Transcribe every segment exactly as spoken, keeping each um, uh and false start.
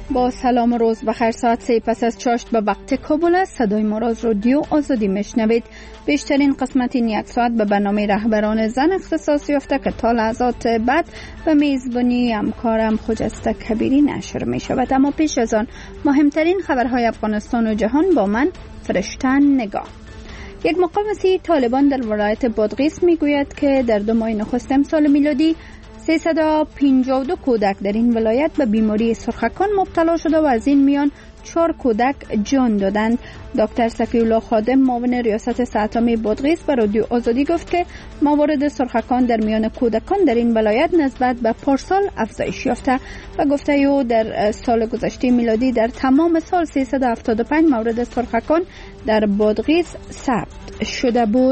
با سلام و روز بخیر. ساعت سه پس از چاشت به وقت کابل است. صدای ما را از رادیو آزادی میشنوید. بیشترین قسمت این یک ساعت به برنامه رهبران زن اختصاص یافته که تا لحظات بعد به میزبانی همکارم خجسته کبیری نشر می شود. اما پیش از آن مهمترین خبرهای افغانستان و جهان با من فرشتن نگاه. یک مقامسی طالبان در ولایت بادغیس می گوید که در دو ماه نخست امسال میلادی سیصد و پنجاه و دو کودک در این ولایت به بیماری سرخکان مبتلا شده و از این میان چهار کودک جان دادند. دکتر صفی الله خادم معاون ریاست صحت عامه بادغیس به رادیو آزادی گفت که موارد سرخکان در میان کودکان در این ولایت نسبت به پارسال افزایش یافته و گفته او در سال گذشته میلادی در تمام سال سیصد و هفتاد و پنج مورد سرخکان در بادغیس ثبت شده بود.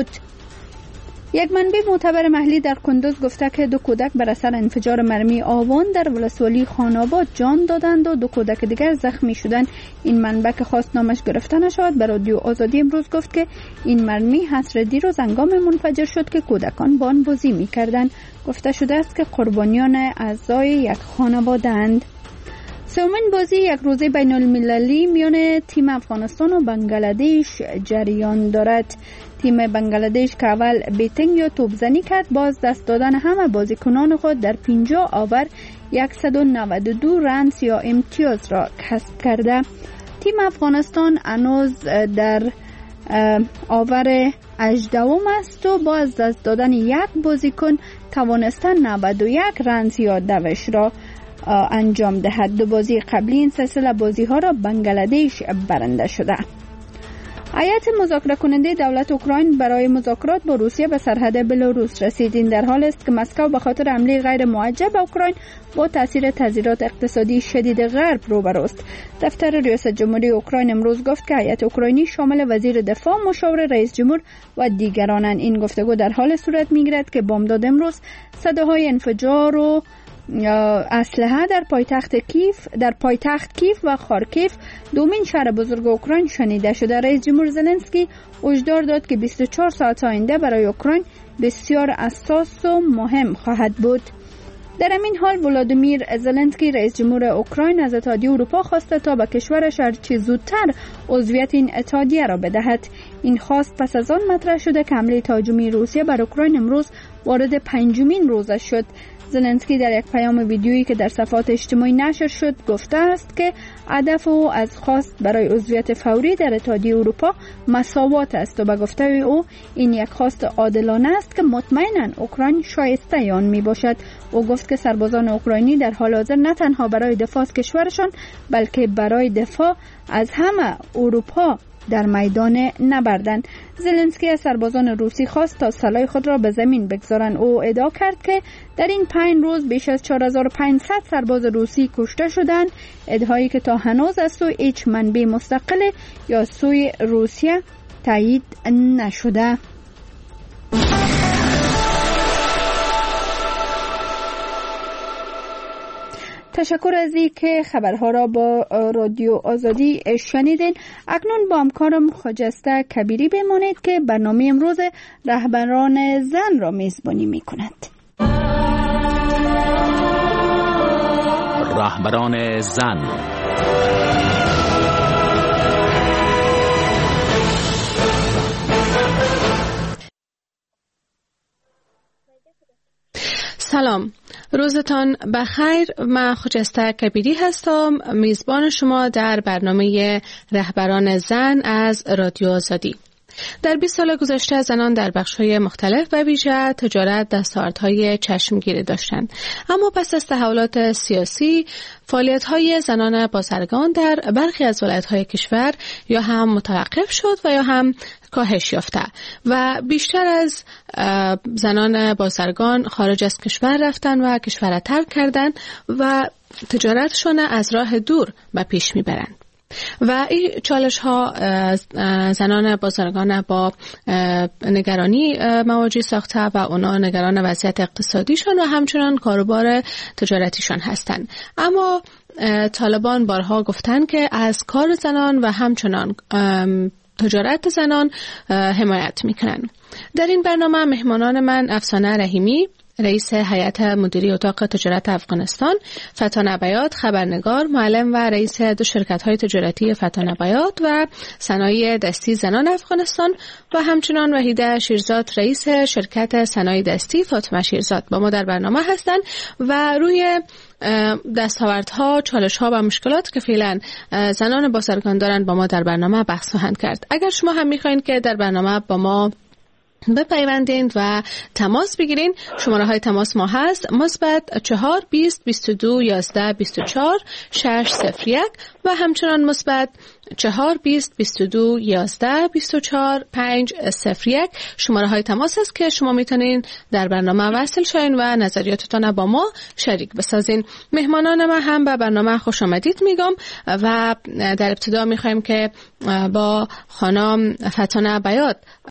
یک منبع معتبر محلی در کندوز گفته که دو کودک بر اثر انفجار مرمی آوان در ولسوالی خاناباد جان دادند و دو کودک دیگر زخمی شدند. این منبع که خواست نامش گرفته نشود به رادیو آزادی امروز گفت که این مرمی حصر دیروز هنگام منفجر شد که کودکان با آن بازی می‌کردند. گفته شده است که قربانیان اعضای یک خانواده‌اند. سومین بازی یک روزه بین المللی میان تیم افغانستان و بنگلادش جریان دارد. تیم بنگلادش که اول بیتینگ یا توپزنی کرد باز دست دادن همه بازیکنان خود در پنجاه آور صد و نود و دو رنز یا امتیاز را کسب کرده. تیم افغانستان هنوز در آور هجدهم است و باز دست دادن یک بازیکن توانسته نود و یک رنز یا دوش را انجام دهد. دو بازی قبلی این سلسله بازی ها را بنگلادش برنده شده. هیئت مذاکره کننده دولت اوکراین برای مذاکرات با روسیه به سرحد بلاروس رسید. این در حال است که مسکو به خاطر حمله غیر موجه به اوکراین با تاثیر تضییعات اقتصادی شدید غرب روبروست. دفتر ریاست جمهوری اوکراین امروز گفت که هیئت اوکراینی شامل وزیر دفاع، مشاور رئیس جمهور و دیگرانند. این گفتگو در حال صورت میگیرد که بامداد امروز صداهای انفجار و اسلحه در پایتخت کیف در پایتخت کیف و خارکیف دومین شهر بزرگ اوکراین شنیده شده. رئیس جمهور زلنسکی هشدار داد که بیست و چهار ساعت آینده برای اوکراین بسیار حساس و مهم خواهد بود. در همین حال ولادیمیر زلنسکی رئیس جمهور اوکراین از اتحادیه اروپا خواسته تا به کشورش هرچه زودتر عضویت این اتحادیه را بدهد. این خواست پس از آن مطرح شده که حمله تهاجمی روسیه بر اوکراین امروز وارد پنجمین روزش شد. زلنسکی در یک پیام ویدیویی که در صفحات اجتماعی نشر شد گفته است که هدف او از خواست برای عضویت فوری در اتحادیه اروپا مساوات است و به گفته او این یک خواست عادلانه است که مطمئناً اوکراین شایسته آن می باشد. او گفت که سربازان اوکراینی در حال حاضر نه تنها برای دفاع از کشورشان بلکه برای دفاع از همه اروپا در میدان نبردند. زلنسکی از سربازان روسی خواست تا سلاح خود را به زمین بگذارند. او ادعا کرد که در این پنج روز بیش از چهار هزار و پانصد سرباز روسی کشته شدند، ادعایی که تا هنوز از سوی هیچ منبع مستقل یا سوی روسیه تایید نشده. تشکر از این که خبرها را با رادیو آزادی شنیدین. اکنون با همکارم خجسته کبیری بمانید که برنامه امروز رهبران زن را میزبانی می کند. رهبران زن. سلام، روزتان بخیر. من خجسته کبیری هستم، میزبان شما در برنامه رهبران زن از رادیو آزادی. در بیست سال گذشته زنان در بخش‌های مختلف و ویژه تجارت دستاوردهای چشمگیری داشتند، اما پس از تحولات سیاسی فعالیت‌های زنان بازرگان در برخی از ولایت‌های کشور یا هم متوقف شد و یا هم کاهش یافته و بیشتر از زنان بازرگان خارج از کشور رفتن و کشور را ترک کردن و تجارتشون از راه دور به پیش میبرند و این چالش ها زنان بازرگان با نگرانی مواجه ساخته و اونا نگران وضعیت اقتصادیشان و همچنان کاروبار تجارتیشان هستند. اما طالبان بارها گفتن که از کار زنان و همچنان تجارت زنان حمایت میکنن. در این برنامه مهمانان من افسانه رحیمی، رئیس هیئت مدیره اتاق تجارت افغانستان، فتانه بیات خبرنگار، معلم و رئیس دو شرکت‌های تجارتی فتانه بیات و صنایع دستی زنان افغانستان و همچنان وحیده شیرزاد رئیس شرکت صنایع دستی فاطمه شیرزاد با ما در برنامه هستند و روی دستاوردها، چالش‌ها و مشکلات که فعلا زنان بازرگان دارند با ما در برنامه بحث خواهند کرد. اگر شما هم می‌خواید که در برنامه با ما بپیوندید و تماس بگیرین، شماره های تماس ما هست مثبت چهار بیست بیست و دو یازده بیست و چهار شش صفر یک و همچنان مثبت چهار بیست بیست و دو یازده بیست و چهار پنج صفر یک شماره های تماس است که شما میتونین در برنامه وصل شوین و نظریاتتان با ما شریک بسازین. مهمانان ما هم به برنامه خوش آمدید میگم و در ابتدا میخوایم که با خانم فتانه بیات